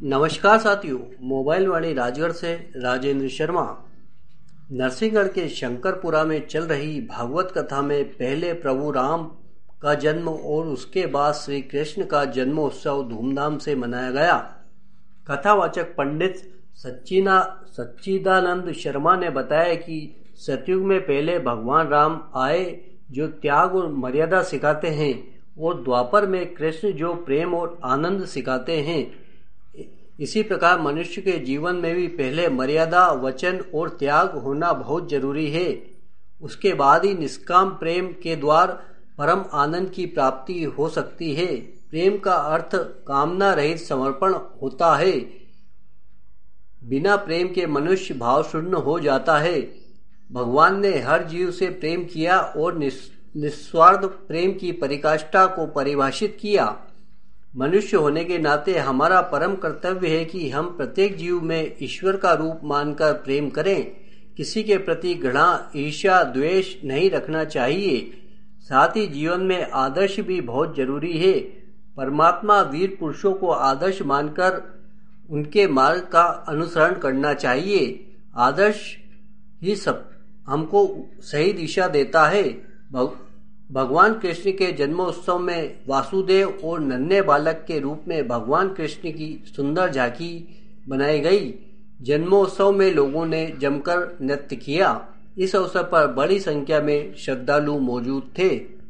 नमस्कार साथियों, मोबाइल वाणी राजगढ़ से राजेंद्र शर्मा। नरसिंहगढ़ के शंकरपुरा में चल रही भागवत कथा में पहले प्रभु राम का जन्म और उसके बाद श्री कृष्ण का जन्मोत्सव धूमधाम से मनाया गया। कथावाचक पंडित सच्चिदानंद शर्मा ने बताया कि सतयुग में पहले भगवान राम आए जो त्याग और मर्यादा सिखाते हैं, और द्वापर में कृष्ण जो प्रेम और आनंद सिखाते हैं। इसी प्रकार मनुष्य के जीवन में भी पहले मर्यादा, वचन और त्याग होना बहुत जरूरी है। उसके बाद ही निष्काम प्रेम के द्वारा परम आनंद की प्राप्ति हो सकती है। प्रेम का अर्थ कामना रहित समर्पण होता है। बिना प्रेम के मनुष्य भाव शून्य हो जाता है। भगवान ने हर जीव से प्रेम किया और निस्वार्थ प्रेम की परिकाष्ठा को परिभाषित किया। मनुष्य होने के नाते हमारा परम कर्तव्य है कि हम प्रत्येक जीव में ईश्वर का रूप मानकर प्रेम करें। किसी के प्रति घृणा, ईर्ष्या, द्वेष नहीं रखना चाहिए। साथ ही जीवन में आदर्श भी बहुत जरूरी है। परमात्मा वीर पुरुषों को आदर्श मानकर उनके मार्ग का अनुसरण करना चाहिए। आदर्श ही सब हमको सही दिशा देता है। भगवान कृष्ण के जन्मोत्सव में वासुदेव और नन्हे बालक के रूप में भगवान कृष्ण की सुंदर झांकी बनाई गई। जन्मोत्सव में लोगों ने जमकर नृत्य किया। इस अवसर पर बड़ी संख्या में श्रद्धालु मौजूद थे।